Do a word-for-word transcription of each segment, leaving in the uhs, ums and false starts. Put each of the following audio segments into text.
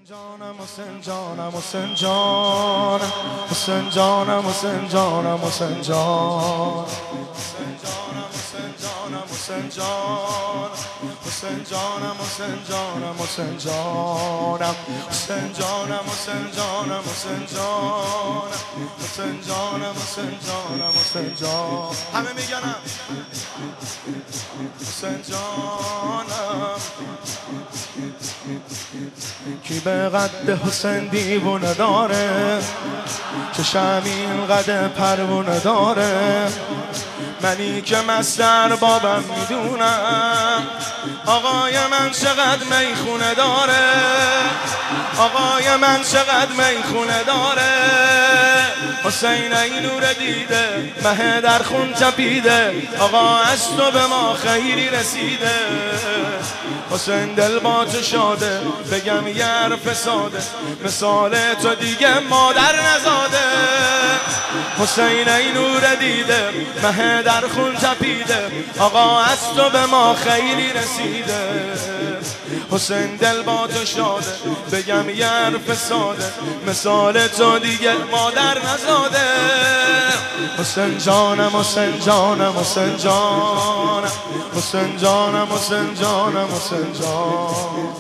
جانم حسین جانم حسین جان حسین جانم حسین جانم حسین جان حسین جانم حسین جانم حسین جان حسین جانم حسین جانم حسین جانم حسین جانم حسین جانم حسین جان حسین جانم حسین جانم حسین جان همه میگنم حسین جانم کی به قد حسین دیوونه داره چشم این قد پروونه داره منی که مستر بابم میدونم آقای من چقدر میخونه داره آقای من چقدر میخونه داره حسین ای نور دیده مه در خون تپیده آقا از تو به ما خیری رسیده حسین دل با تو شاده بگم یه حرف ساده مثال تو دیگه مادر نزاده حسین ای نور دیده مه در خون تپیده آقا از تو به ما خیری رسیده حسین دل با تو شاده بگم یه حرف ساده مثال تو دیگه مادر نزاده حسین جانم حسین جانم حسین جانم حسین جانم حسین جانم حسین جان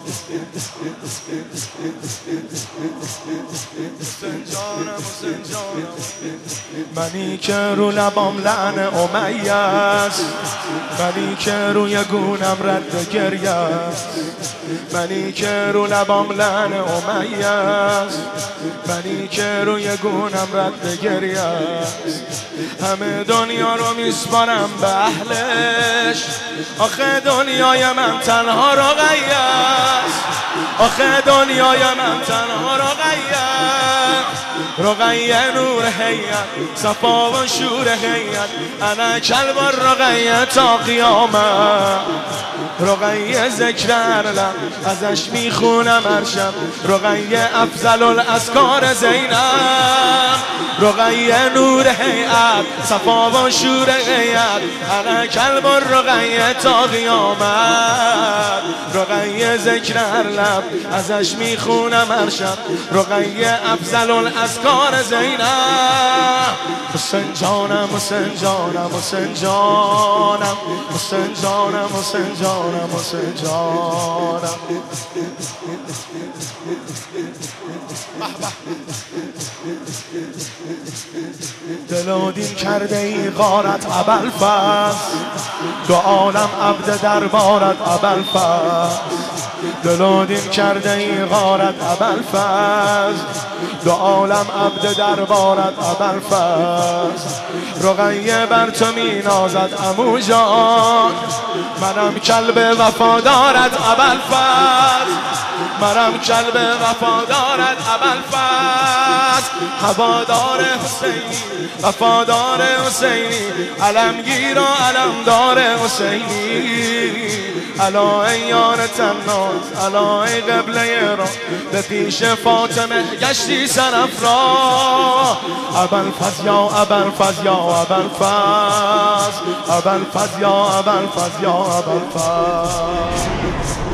حسین جانم حسین جانم منی که رو لبام لعن امیه است منی که روی گونم رد گریه است منی که رو لبام لعن امیه است منی که روی گونم رد گریه است همه دنیا رو میسپارم به اهلش آخه دنیای من تنها رقیه است آخه دنیای من تنها رقیه رقیه نور حیات صفا و شور حیات انا کلب رقیه تا قیامت رقیه ذکر ارلم ازش میخونم هر شب رقیه افضل الاذکار زینب رقیه نور حیات صفا و شور حیات انا کلب رقیه تا قیامت رقیه ذکر ارلم ازش میخونم هر شب رقیه افضل الاذکار زینب حسین جانم حسین جانم حسین جانم حسین جانم حسین جانم حسین جانم دل و دین کرده ای غارت ابوالفضل دو عالم عبد دربارت ابوالفضل دل و دین کرده ای غارت ابوالفضل دو عالم عبد دربارت ابوالفضل رقیه بر تو می نازد عمو جان منم کلب وفادارت ابوالفضل منم کلب وفادارت ابوالفضل هوادار حسینی وفادار حسینی علمگیر و علمدار حسینی علا ای یار تناز علا ای قبله را به پیش فاطمه گشتی سرافراز ابوالفضل یا ابوالفضل یا ابوالفضل ابوالفضل یا ابوالفضل یا ابوالفضل